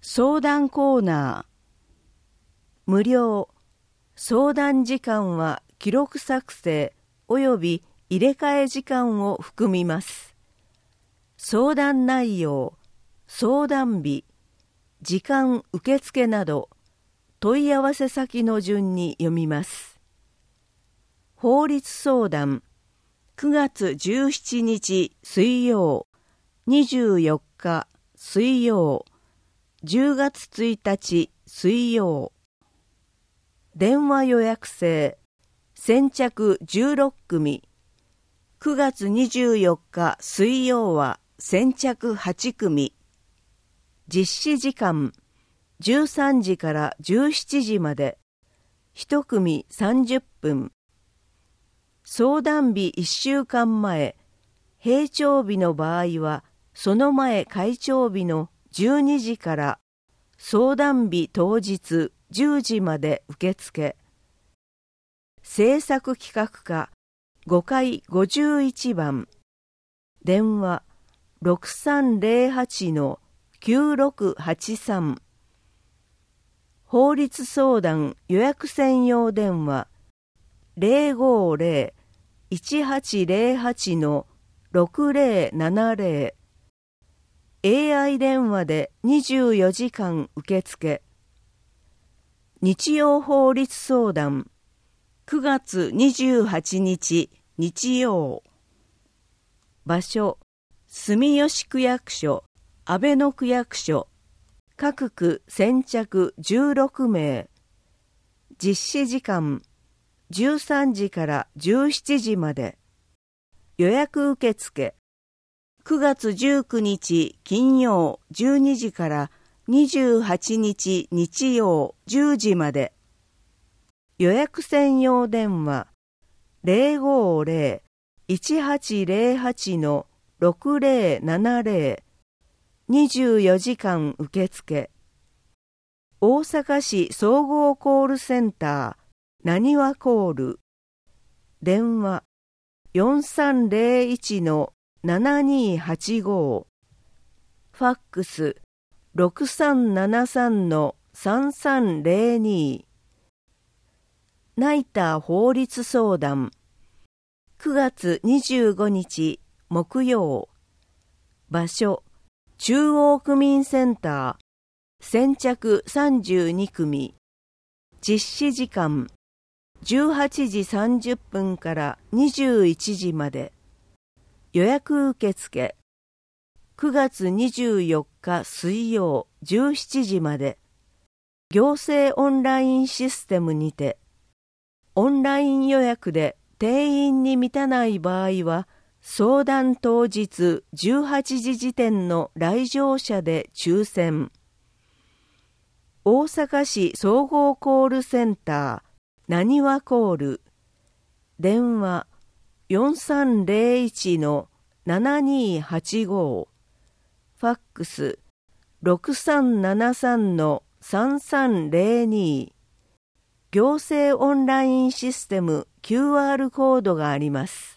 相談コーナー。無料。相談時間は記録作成及び入れ替え時間を含みます。相談内容、相談日、時間受付など問い合わせ先の順に読みます。法律相談9月17日水曜、24日水曜、10月1日水曜。電話予約制先着16組。9月24日水曜は先着8組。実施時間13時から17時まで。1組30分。相談日1週間前、閉庁日の場合はその前開庁日の12時から相談日当日10時まで受付。制作企画課5階51番。電話6308-9683。法律相談予約専用電話050-1808-6070。AI 電話で24時間受付。日曜法律相談9月28日日曜。場所住吉区役所、阿倍野区役所。各区先着16名。実施時間13時から17時まで。予約受付9月19日金曜12時から28日日曜10時まで。予約専用電話050-1808-6070。24時間受付。大阪市総合コールセンターなにわコール。電話4301-7285。ファックス6373-3302。ナイター法律相談9月25日木曜。場所中央区民センター先着32組。実施時間18時30分から21時まで。予約受付9月24日水曜17時まで。行政オンラインシステムにて。オンライン予約で定員に満たない場合は相談当日18時時点の来場者で抽選。大阪市総合コールセンターなにわコール。電話4301-7285。ファックス6373-3302。行政オンラインシステム QR コードがあります。